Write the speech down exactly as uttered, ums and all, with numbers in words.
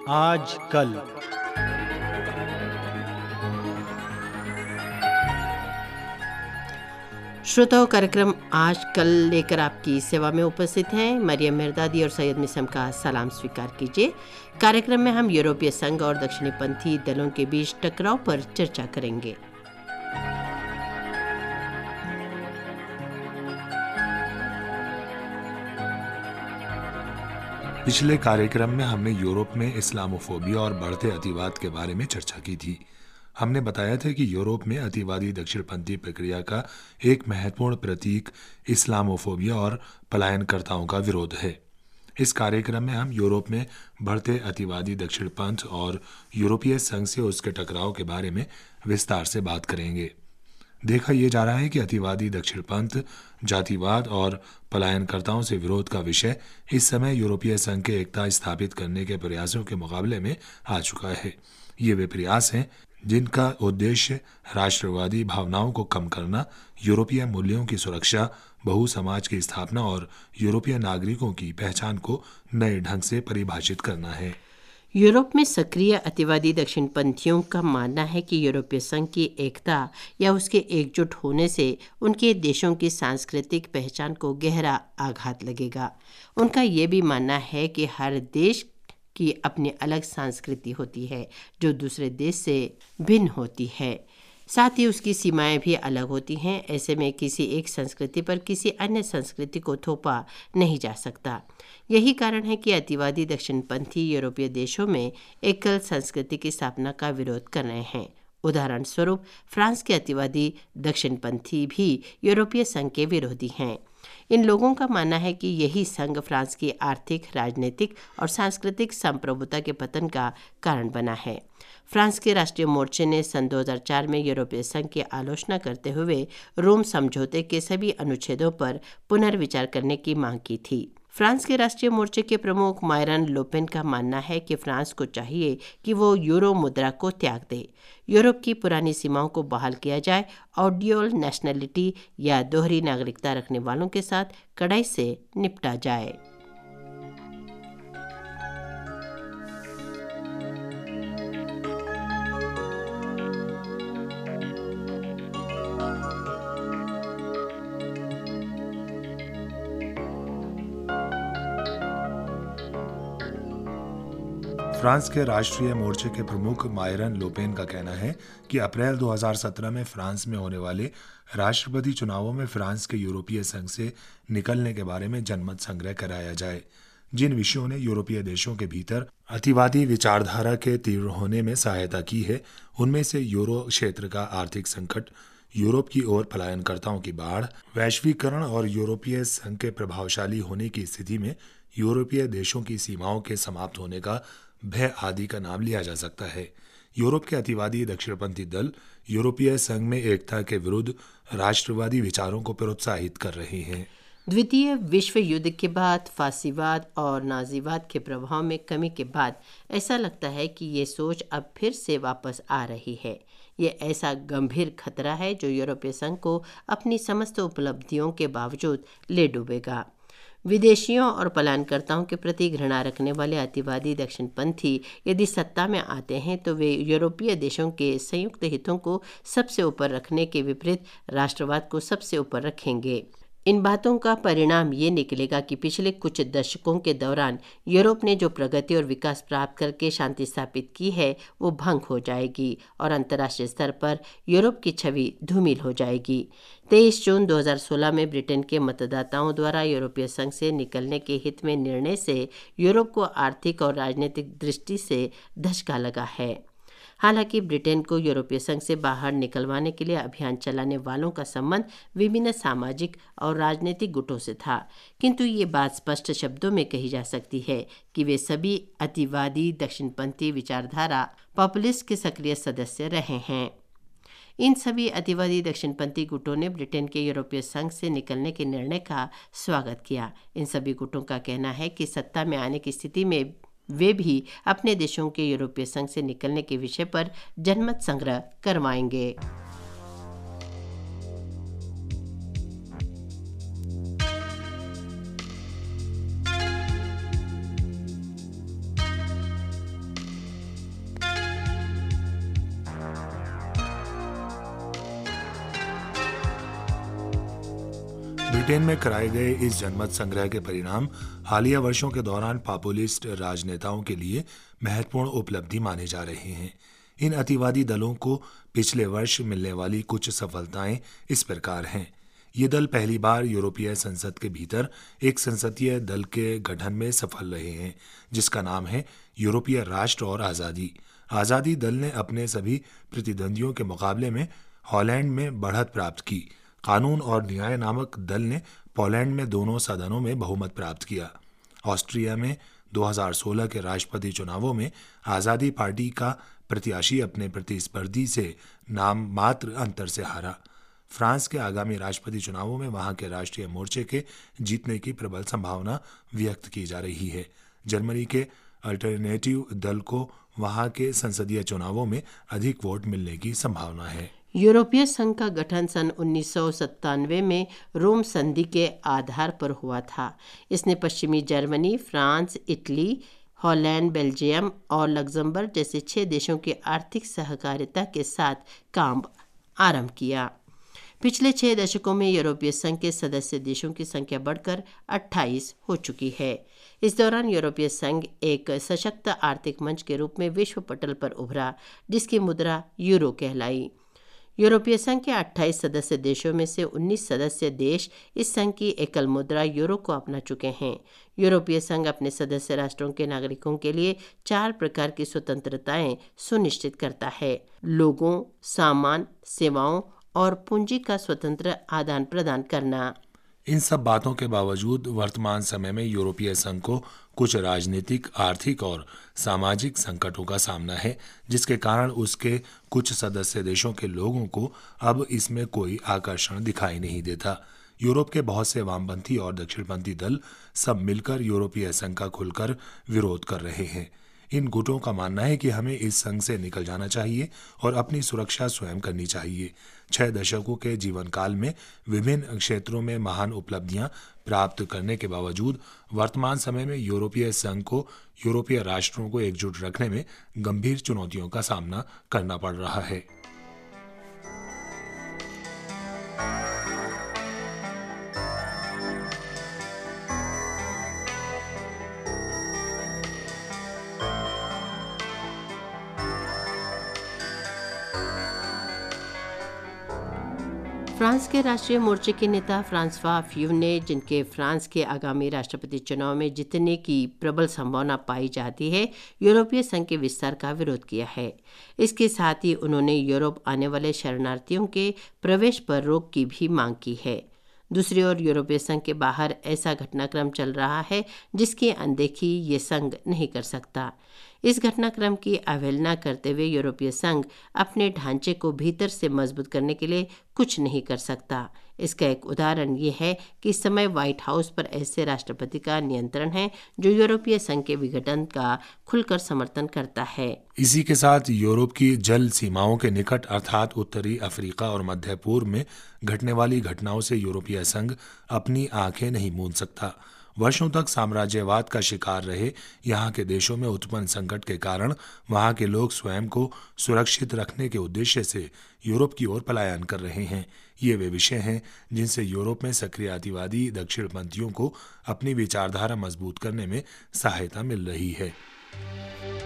आज कल। श्रोताओं, कार्यक्रम आज कल लेकर आपकी सेवा में उपस्थित हैं। मरियम मिर्दादी और सैयद मिसम का सलाम स्वीकार कीजिए। कार्यक्रम में हम यूरोपीय संघ और दक्षिणी पंथी दलों के बीच टकराव पर चर्चा करेंगे। पिछले कार्यक्रम में हमने यूरोप में इस्लामोफोबिया और बढ़ते अतिवाद के बारे में चर्चा की थी। हमने बताया था कि यूरोप में अतिवादी दक्षिणपंथी प्रक्रिया का एक महत्वपूर्ण प्रतीक इस्लामोफोबिया और पलायनकर्ताओं का विरोध है। इस कार्यक्रम में हम यूरोप में बढ़ते अतिवादी दक्षिणपंथ और यूरोपीय संघ से उसके टकराव के बारे में विस्तार से बात करेंगे। देखा यह जा रहा है कि अतिवादी दक्षिणपंथ, जातिवाद और पलायनकर्ताओं से विरोध का विषय इस समय यूरोपीय संघ के एकता स्थापित करने के प्रयासों के मुकाबले में आ चुका है। ये वे प्रयास हैं जिनका उद्देश्य राष्ट्रवादी भावनाओं को कम करना, यूरोपीय मूल्यों की सुरक्षा, बहु समाज की स्थापना और यूरोपीय नागरिकों की पहचान को नए ढंग से परिभाषित करना है। यूरोप में सक्रिय अतिवादी दक्षिणपंथियों का मानना है कि यूरोपीय संघ की एकता या उसके एकजुट होने से उनके देशों की सांस्कृतिक पहचान को गहरा आघात लगेगा। उनका ये भी मानना है कि हर देश की अपनी अलग संस्कृति होती है जो दूसरे देश से भिन्न होती है, साथ ही उसकी सीमाएं भी अलग होती हैं। ऐसे में किसी एक संस्कृति पर किसी अन्य संस्कृति को थोपा नहीं जा सकता। यही कारण है कि अतिवादी दक्षिणपंथी यूरोपीय देशों में एकल संस्कृति की स्थापना का विरोध कर रहे हैं। उदाहरण स्वरूप, फ्रांस के अतिवादी दक्षिणपंथी भी यूरोपीय संघ के विरोधी हैं। इन लोगों का मानना है कि यही संघ फ्रांस की आर्थिक, राजनीतिक और सांस्कृतिक संप्रभुता के पतन का कारण बना है। फ्रांस के राष्ट्रीय मोर्चे ने सन दो हज़ार चार में यूरोपीय संघ की आलोचना करते हुए रोम समझौते के सभी अनुच्छेदों पर पुनर्विचार करने की मांग की थी। फ्रांस के राष्ट्रीय मोर्चे के प्रमुख मायरन लोपेन का मानना है कि फ्रांस को चाहिए कि वो यूरो मुद्रा को त्याग दे, यूरोप की पुरानी सीमाओं को बहाल किया जाए और ड्यूअल नेशनलिटी या दोहरी नागरिकता रखने वालों के साथ कड़ाई से निपटा जाए। फ्रांस के राष्ट्रीय मोर्चे के प्रमुख मायरन लोपेन का कहना है कि अप्रैल दो हज़ार सत्रह में फ्रांस में होने वाले राष्ट्रपति चुनावों में फ्रांस के यूरोपीय संघ से निकलने के बारे में जनमत संग्रह कराया जाए। जिन विषयों ने यूरोपीय देशों के भीतर अतिवादी विचारधारा के तीव्र होने में सहायता की है, उनमें से यूरो क्षेत्र का आर्थिक संकट, यूरोप की ओर पलायनकर्ताओं की बाढ़, वैश्वीकरण और यूरोपीय संघ के प्रभावशाली होने की स्थिति में यूरोपीय देशों की सीमाओं के समाप्त होने का भय आदि का नाम लिया जा सकता है। यूरोप के अतिवादी दक्षिणपंथी दल यूरोपीय संघ में एकता के विरुद्ध राष्ट्रवादी विचारों को प्रोत्साहित कर रहे हैं। द्वितीय विश्व युद्ध के बाद फासीवाद और नाजीवाद के प्रभाव में कमी के बाद ऐसा लगता है कि ये सोच अब फिर से वापस आ रही है। ये ऐसा गंभीर खतरा है जो यूरोपीय संघ को अपनी समस्त उपलब्धियों के बावजूद ले डूबेगा। विदेशियों और पलायनकर्ताओं के प्रति घृणा रखने वाले अतिवादी दक्षिणपंथी यदि सत्ता में आते हैं तो वे यूरोपीय देशों के संयुक्त हितों को सबसे ऊपर रखने के विपरीत राष्ट्रवाद को सबसे ऊपर रखेंगे। इन बातों का परिणाम ये निकलेगा कि पिछले कुछ दशकों के दौरान यूरोप ने जो प्रगति और विकास प्राप्त करके शांति स्थापित की है वो भंग हो जाएगी और अंतर्राष्ट्रीय स्तर पर यूरोप की छवि धूमिल हो जाएगी। तेईस जून दो हज़ार सोलह में ब्रिटेन के मतदाताओं द्वारा यूरोपीय संघ से निकलने के हित में निर्णय से यूरोप को आर्थिक और राजनीतिक दृष्टि से धक्का लगा है। हालांकि ब्रिटेन को यूरोपीय संघ से बाहर निकलवाने के लिए अभियान चलाने वालों का संबंध विभिन्न सामाजिक और राजनीतिक गुटों से था, किंतु ये बात स्पष्ट शब्दों में कही जा सकती है कि वे सभी अतिवादी दक्षिणपंथी विचारधारा पॉपुलिस्ट के सक्रिय सदस्य रहे हैं। इन सभी अतिवादी दक्षिणपंथी गुटों ने ब्रिटेन के यूरोपीय संघ से निकलने के निर्णय का स्वागत किया। इन सभी गुटों का कहना है कि सत्ता में आने की स्थिति में वे भी अपने देशों के यूरोपीय संघ से निकलने के विषय पर जनमत संग्रह करवाएंगे। ब्रिटेन में कराए गए इस जनमत संग्रह के परिणाम हालिया वर्षों के दौरान पॉपुलिस्ट राजनेताओं के लिए महत्वपूर्ण उपलब्धि माने जा रहे हैं। इन अतिवादी दलों को पिछले वर्ष मिलने वाली कुछ सफलताएं इस प्रकार हैं। ये दल पहली बार यूरोपीय संसद के भीतर एक संसदीय दल के गठन में सफल रहे हैं, जिसका नाम है यूरोपीय राष्ट्र और आज़ादी। आज़ादी दल ने अपने सभी प्रतिद्वंदियों के मुकाबले में हॉलैंड में बढ़त प्राप्त की। कानून और न्याय नामक दल ने पोलैंड में दोनों सदनों में बहुमत प्राप्त किया। ऑस्ट्रिया में दो हज़ार सोलह के राष्ट्रपति चुनावों में आज़ादी पार्टी का प्रत्याशी अपने प्रतिस्पर्धी से नाम मात्र अंतर से हारा। फ्रांस के आगामी राष्ट्रपति चुनावों में वहां के राष्ट्रीय मोर्चे के जीतने की प्रबल संभावना व्यक्त की जा रही है। जर्मनी के अल्टरनेटिव दल को वहां के संसदीय चुनावों में अधिक वोट मिलने की संभावना है। यूरोपीय संघ का गठन सन उन्नीस सौ सत्तानवे में रोम संधि के आधार पर हुआ था। इसने पश्चिमी Germany, France, Italy, Holland, Belgium और लग्जमबर्ग जैसे छह देशों की आर्थिक सहकारिता के साथ काम आरंभ किया। पिछले छह दशकों में यूरोपीय संघ के सदस्य देशों की संख्या बढ़कर अट्ठाईस हो चुकी है। इस दौरान यूरोपीय संघ एक सशक्त आर्थिक मंच के रूप में विश्व पटल पर उभरा, जिसकी मुद्रा यूरो कहलाई। यूरोपीय संघ के अट्ठाईस सदस्य देशों में से उन्नीस सदस्य देश इस संघ की एकल मुद्रा यूरो को अपना चुके हैं। यूरोपीय संघ अपने सदस्य राष्ट्रों के नागरिकों के लिए चार प्रकार की स्वतंत्रताएं सुनिश्चित करता है: लोगों, सामान, सेवाओं और पूंजी का स्वतंत्र आदान प्रदान करना। इन सब बातों के बावजूद वर्तमान समय में यूरोपीय संघ को कुछ राजनीतिक, आर्थिक और सामाजिक संकटों का सामना है, जिसके कारण उसके कुछ सदस्य देशों के लोगों को अब इसमें कोई आकर्षण दिखाई नहीं देता। यूरोप के बहुत से वामपंथी और दक्षिणपंथी दल सब मिलकर यूरोपीय संघ का खुलकर विरोध कर रहे हैं। इन गुटों का मानना है कि हमें इस संघ से निकल जाना चाहिए और अपनी सुरक्षा स्वयं करनी चाहिए। छह दशकों के जीवन काल में विभिन्न क्षेत्रों में महान उपलब्धियां प्राप्त करने के बावजूद वर्तमान समय में यूरोपीय संघ को यूरोपीय राष्ट्रों को एकजुट रखने में गंभीर चुनौतियों का सामना करना पड़ रहा है। फ्रांस के राष्ट्रीय मोर्चे के नेता फ्रांसवा फियोन ने, जिनके फ्रांस के आगामी राष्ट्रपति चुनाव में जीतने की प्रबल संभावना पाई जाती है, यूरोपीय संघ के विस्तार का विरोध किया है। इसके साथ ही उन्होंने यूरोप आने वाले शरणार्थियों के प्रवेश पर रोक की भी मांग की है। दूसरी ओर यूरोपीय संघ के बाहर ऐसा घटनाक्रम चल रहा है जिसकी अनदेखी ये संघ नहीं कर सकता। इस घटनाक्रम की अवहेलना करते हुए यूरोपीय संघ अपने ढांचे को भीतर से मजबूत करने के लिए कुछ नहीं कर सकता। इसका एक उदाहरण ये है कि इस समय व्हाइट हाउस पर ऐसे राष्ट्रपति का नियंत्रण है जो यूरोपीय संघ के विघटन का खुलकर समर्थन करता है। इसी के साथ यूरोप की जल सीमाओं के निकट अर्थात उत्तरी अफ्रीका और मध्य पूर्व में घटने वाली घटनाओं से यूरोपीय संघ अपनी आंखें नहीं मूंद सकता। वर्षों तक साम्राज्यवाद का शिकार रहे यहाँ के देशों में उत्पन्न संकट के कारण वहाँ के लोग स्वयं को सुरक्षित रखने के उद्देश्य से यूरोप की ओर पलायन कर रहे हैं। ये वे विषय हैं जिनसे यूरोप में सक्रिय अतिवादी दक्षिणपंथियों को अपनी विचारधारा मजबूत करने में सहायता मिल रही है।